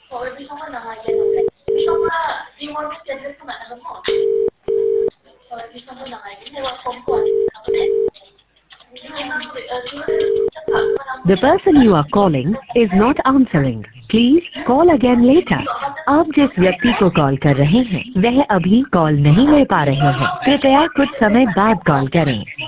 Di ba nga nangayon? Di ba nga, yung mga schedule ko nga, alam mo. Di ba nga nangayon? Di ba ko The person you are calling is not answering. Please call again later. आप जिस व्यक्ति को call कर रहे हैं वह अभी call नहीं ले पा रहे हैं। कृपया कुछ समय बाद कॉल करें।